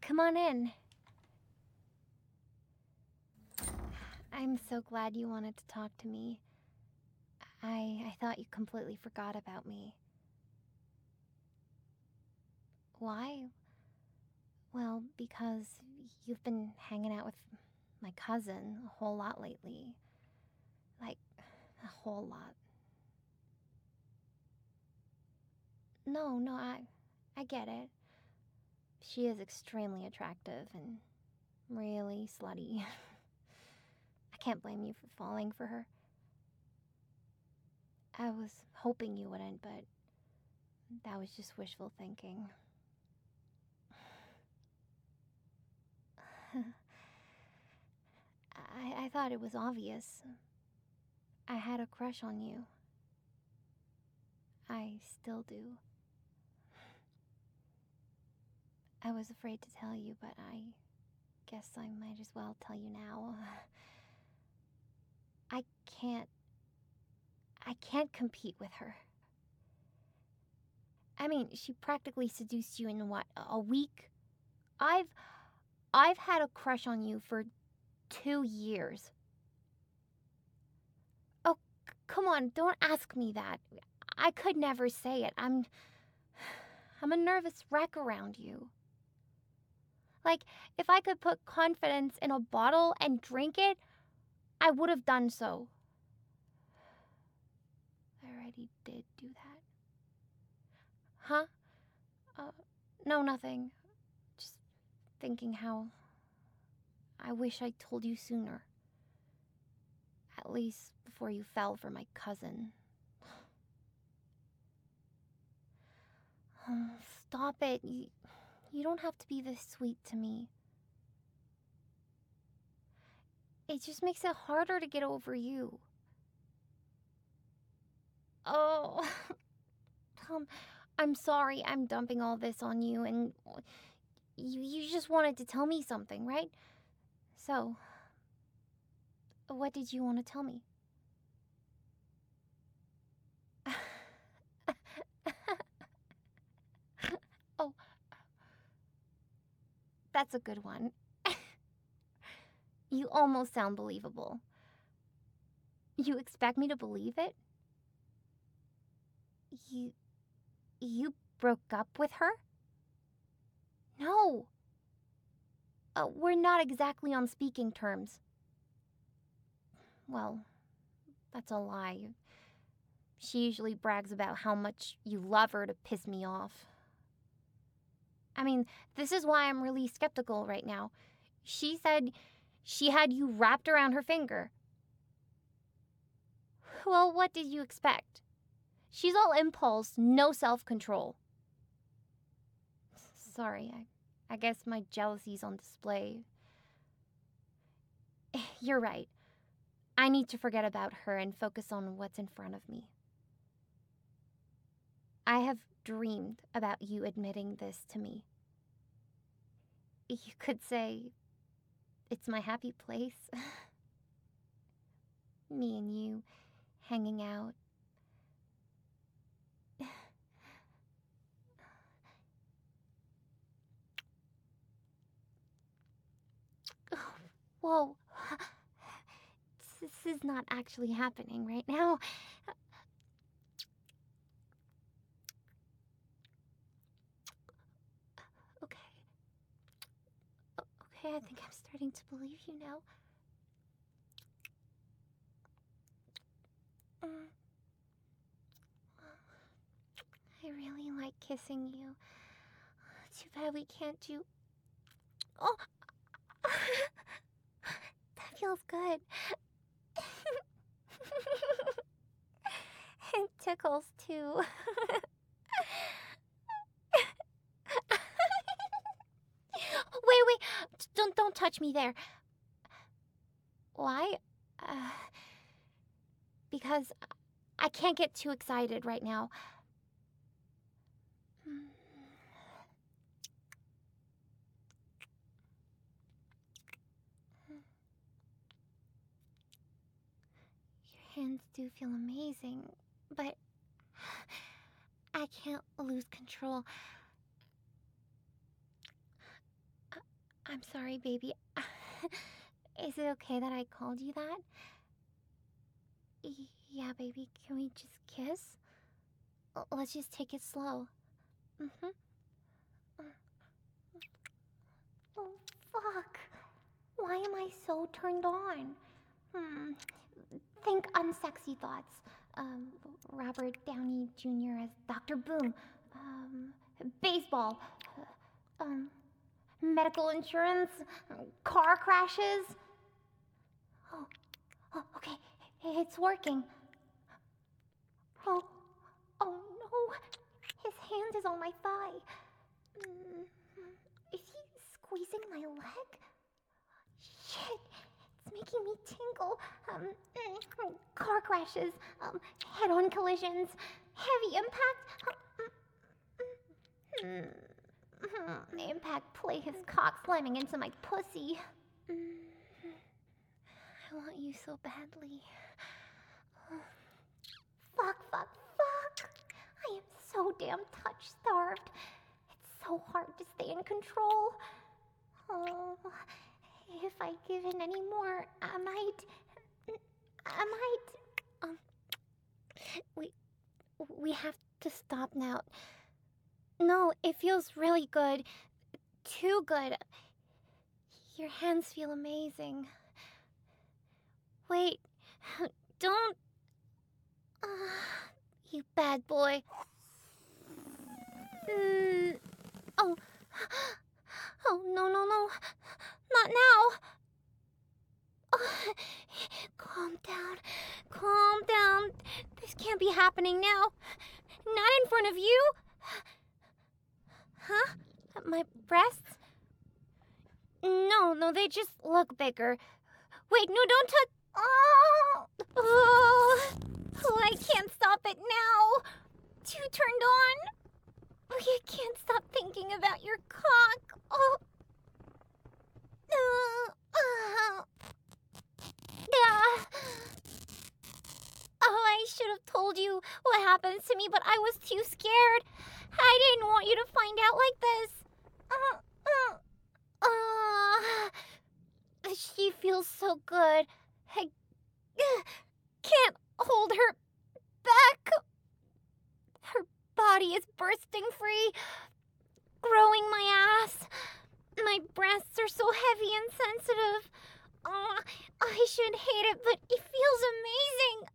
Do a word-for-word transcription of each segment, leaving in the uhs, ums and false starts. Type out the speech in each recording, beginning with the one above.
Come on in. I'm so glad you wanted to talk to me. I I thought you completely forgot about me. Why? Well, because you've been hanging out with my cousin a whole lot lately. Like, a whole lot. No, no, I I get it. She is extremely attractive and really slutty. I can't blame you for falling for her. I was hoping you wouldn't, but that was just wishful thinking. I, I thought it was obvious. I had a crush on you. I still do. I was afraid to tell you, but I guess I might as well tell you now. I can't... I can't compete with her. I mean, she practically seduced you in, what, a week? I've... I've had a crush on you for two years. Oh, c- come on, don't ask me that. I could never say it. I'm... I'm a nervous wreck around you. Like, if I could put confidence in a bottle and drink it, I would have done so. I already did do that. Huh? Uh, no, nothing. Just thinking how I wish I told you sooner. At least before you fell for my cousin. Oh, stop it. You, you don't have to be this sweet to me. It just makes it harder to get over you. Oh, Tom, I'm sorry I'm dumping all this on you, and you, you just wanted to tell me something, right? So, what did you want to tell me? Oh, that's a good one. You almost sound believable. You expect me to believe it? You... you broke up with her? No. Uh, we're not exactly on speaking terms. Well, that's a lie. She usually brags about how much you love her to piss me off. I mean, this is why I'm really skeptical right now. She said she had you wrapped around her finger. Well, what did you expect? She's all impulse, no self-control. Sorry, I, I guess my jealousy's on display. You're right. I need to forget about her and focus on what's in front of me. I have dreamed about you admitting this to me. You could say it's my happy place. Me and you hanging out. Whoa. This is not actually happening right now. Okay. Okay, I think I'm starting to believe you now. Mm. I really like kissing you. Too bad we can't do... Oh! That feels good. It tickles, too. Wait, wait! Don't, don't touch me there. Why? Uh, because I can't get too excited right now. Your hands do feel amazing, but I can't lose control. I'm sorry, baby. Is it okay that I called you that? Y- yeah, baby, can we just kiss? L- Let's just take it slow. Mm-hmm. Oh, fuck. Why am I so turned on? Hmm. Think unsexy thoughts. Um, Robert Downey Junior as Doctor Boom. Um, baseball. Uh, um, medical insurance. Car crashes. Oh, oh, okay. It's working. Oh, oh no. His hand is on my thigh. Mm, is he squeezing my leg? Shit, it's making me tingle. Um, mm, car crashes, um, head-on collisions, heavy impact. Um, mm, mm, mm, impact play his cock slamming into my pussy. Mm, I want you so badly. Fuck, fuck, fuck. I am so damn touch-starved. It's so hard to stay in control. Oh, if I give in anymore, I might... I might... Um, we... We have to stop now. No, it feels really good. Too good. Your hands feel amazing. Wait. Don't... Uh, you bad boy. Mm, oh... Oh, no, no, no. Not now. Oh, calm down. Calm down. This can't be happening now. Not in front of you. Huh? My breasts? No, no, they just look bigger. Wait, no, don't touch. Oh, oh, oh, I can't stop it now. Too turned on. Oh, I can't stop thinking about your cock. Oh. Uh, uh, uh. Oh, I should have told you what happens to me, but I was too scared. I didn't want you to find out like this. Uh, uh, uh, she feels so good. I uh, can't hold her back. Her body is bursting free, growing my ass. My breasts are so heavy and sensitive. Uh, I should hate it, but it feels amazing.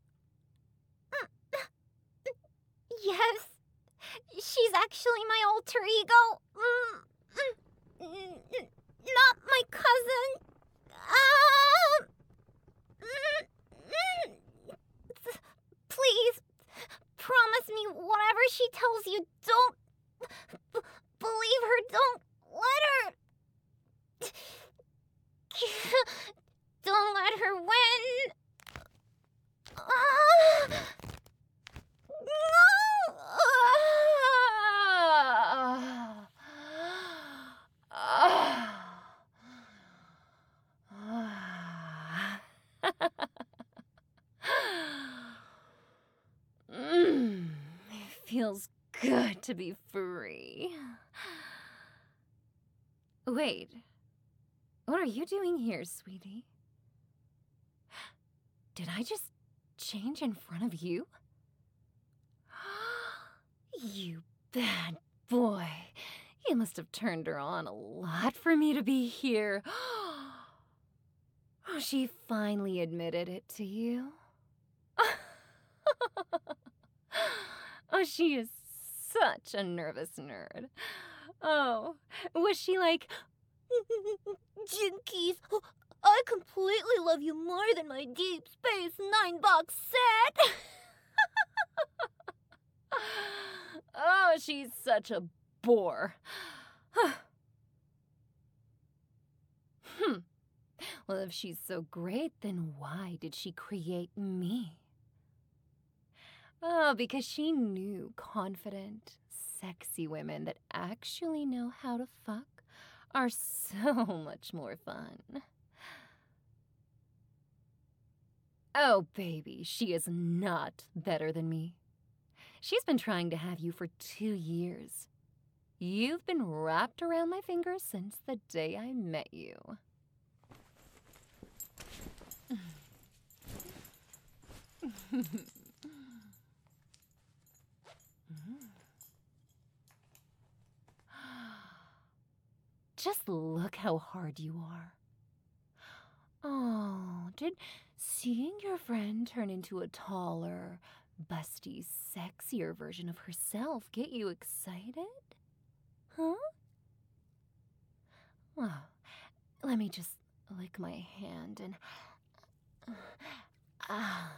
Yes, she's actually my alter ego. Mm, mm, mm, not my cousin. Ah, mm, mm. Please, promise me whatever she tells you. Don't b- believe her. Don't let her. Don't let her win. Ah, no. Mm, it feels good to be free. Wait, what are you doing here, sweetie? Did I just change in front of you? You bad boy. You must have turned her on a lot for me to be here. Oh, she finally admitted it to you. Oh, she is such a nervous nerd. Oh, was she like, Jinkies, I completely love you more than my Deep Space Nine box set? Oh, she's such a bore. Hmm. Well, if she's so great, then why did she create me? Oh, because she knew confident, sexy women that actually know how to fuck are so much more fun. Oh, baby, she is not better than me. She's been trying to have you for two years. You've been wrapped around my finger since the day I met you. Just look how hard you are. Oh, did seeing your friend turn into a taller, busty, sexier version of herself get you excited? Huh? Well, let me just lick my hand and... Ah.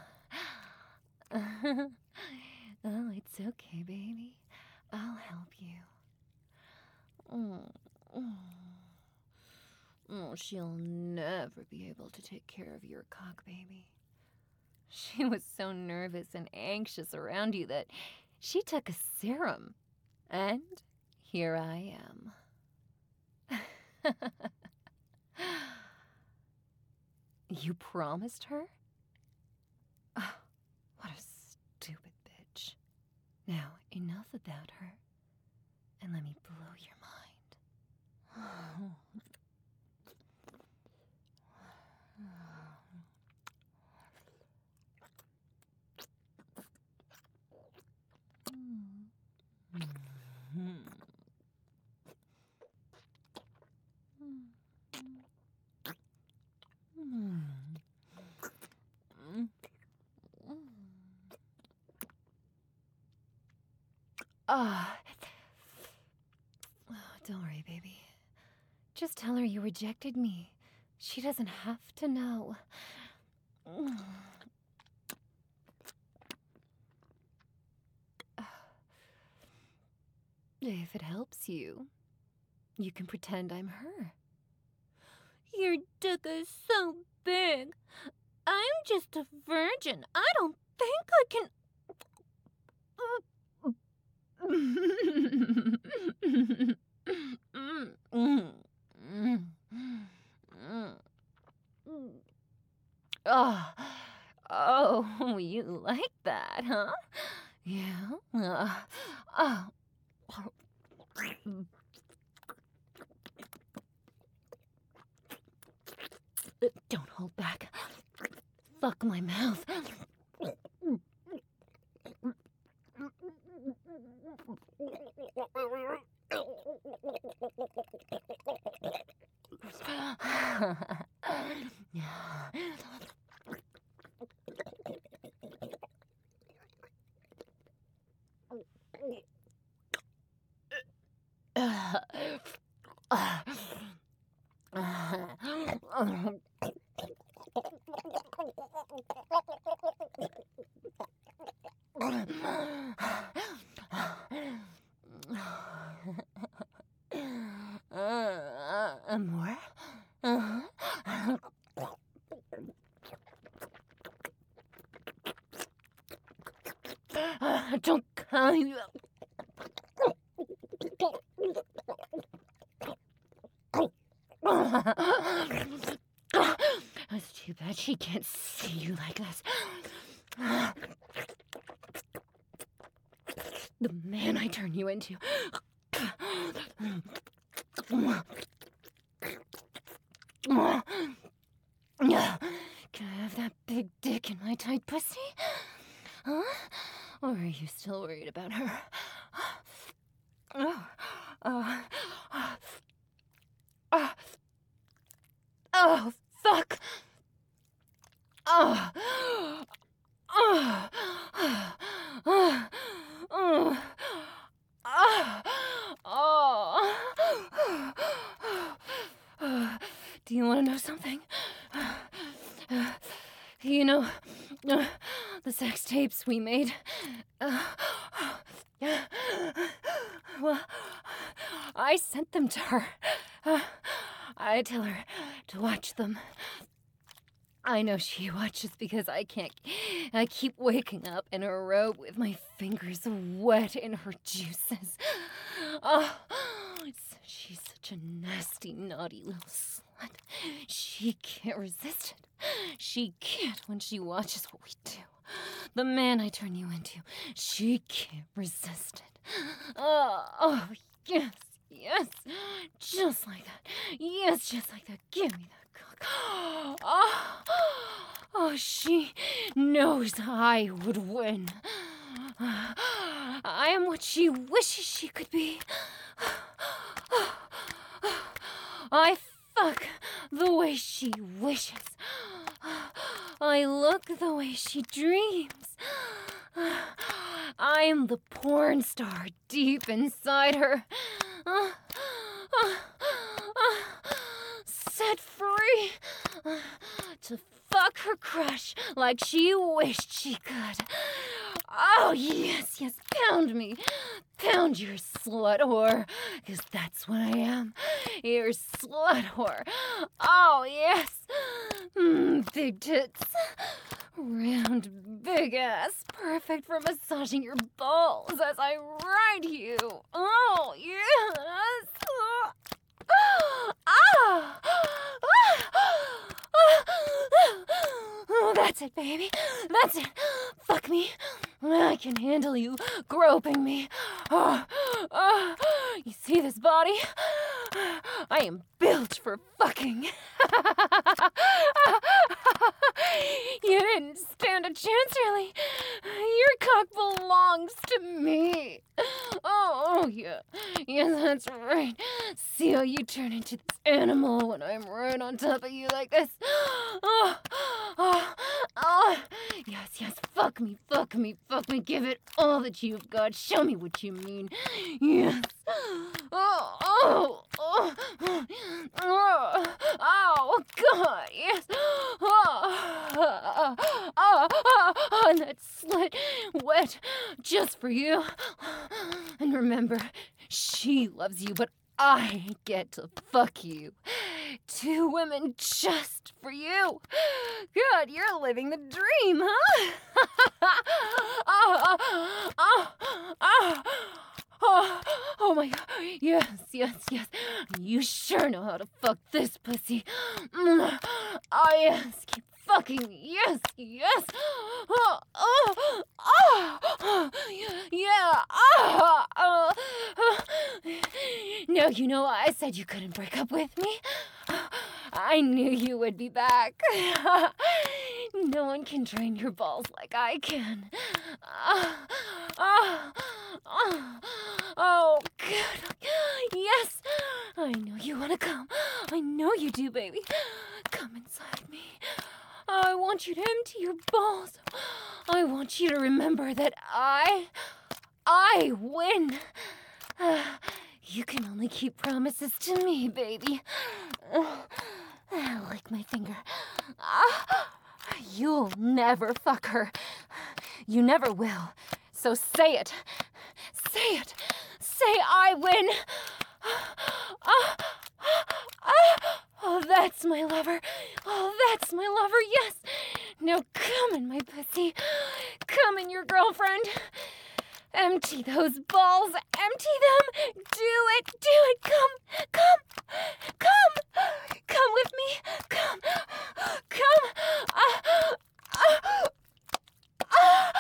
Oh, it's okay, baby. I'll help you. Oh, oh. Oh, she'll never be able to take care of your cock, baby. She was so nervous and anxious around you that she took a serum. And here I am. You promised her? Oh, what a stupid bitch. Now, enough about her, and let me blow your mind. Ah. Oh, don't worry, baby. Just tell her you rejected me. She doesn't have to know. If it helps you, you can pretend I'm her. Your dick is so big. I'm just a virgin. I don't think I can... Oh, oh, you like that, huh? Yeah. Uh, oh. Don't hold back. Fuck my mouth. Uh, more? Uh-huh. Uh, don't come. It's too bad she can't see you like this. The man I turn you into. Can I have that big dick in my tight pussy? Huh? Or are you still worried about her? Oh, oh, oh, oh, fuck! Oh, oh, oh, oh, oh, oh, oh. Do you want to know something? You know, uh, the sex tapes we made. Uh, well, I sent them to her. Uh, I tell her to watch them. I know she watches because I can't. I keep waking up in a robe with my fingers wet in her juices. Oh, she's such a nasty, naughty little slut. She can't resist it. She can't when she watches what we do. The man I turn you into, she can't resist it. Oh, oh Yes, yes. Just like that. Yes, just like that. Give me that cock. Oh, oh, she knows I would win. I am what she wishes she could be. I fuck the way she wishes. I look the way she dreams. I'm the porn star deep inside her. Set free to fuck her crush like she wished she could. Oh, yes, yes, pound me. Pound your slut whore, because that's what I am. Your slut whore. Oh, yes. Mm, big tits. Round, big ass. Perfect for massaging your balls as I ride you. Oh, yes. Ah! Oh, that's it, baby. That's it. Fuck me. I can handle you groping me. Oh, oh. You see this body? I am built for fucking. You didn't stand a chance, really. Your cock belongs to me. Oh, oh, yeah. Yes, that's right. See how you turn into this animal when I'm right on top of you like this? Oh, oh, oh. Yes, yes, fuck me, fuck me, fuck me. Give it all that you've got. Show me what you mean. Yes. Oh, oh, oh, oh, oh, oh, God, yes. Oh, oh, oh, oh, oh, and that slit wet just for you. And remember, she loves you, but I get to fuck you. Two women just for you. God, you're living the dream, huh? oh, oh, oh, oh. Oh, oh my God. Yes, yes, yes. You sure know how to fuck this pussy. Mm. Oh, yes. Keep fucking me. Yes, yes. Oh, oh, oh, oh. Yeah. Oh, oh, oh. Now you know I said you couldn't break up with me. I knew you would be back. No one can drain your balls like I can. Oh, oh, oh, oh, good. Yes, I know you want to come. I know you do, baby. Come inside me. I want you to empty your balls. I want you to remember that I, I win. Uh, you can only keep promises to me, baby. Uh, lick my finger. Uh, you'll never fuck her. You never will. So say it. Say it. Say I win. Oh, oh, that's my lover. Oh, that's my lover, yes. Now come in, my pussy. Come in, your girlfriend. Empty those balls. Empty them. Do it. Do it. Come. Come. Come. Come with me. Come. Come. Uh, uh, uh,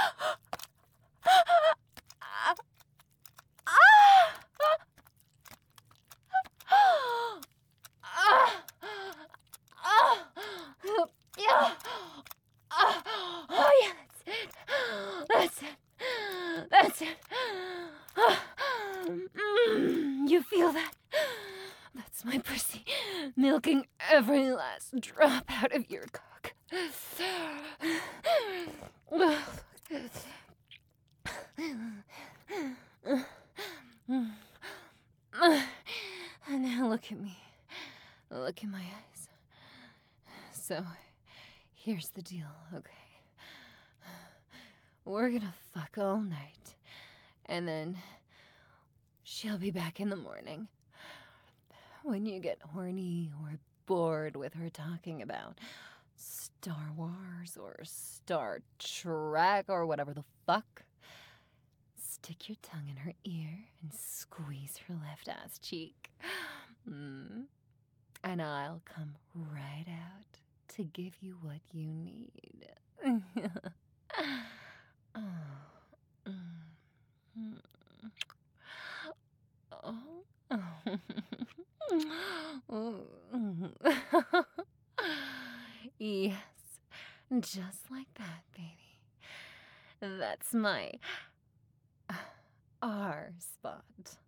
yeah. Oh, yeah, that's it. That's it. That's it. Mm, you feel that? That's my pussy milking every last drop out of your cock. Now look at me. Look in my eyes. So, here's the deal, okay? We're gonna fuck all night. And then she'll be back in the morning. When you get horny or bored with her talking about Star Wars or Star Trek or whatever the fuck, stick your tongue in her ear and squeeze her left ass cheek. Mm. And I'll come right out to give you what you need. Oh. Mm. Oh. Yes, just like that, baby. That's my R spot.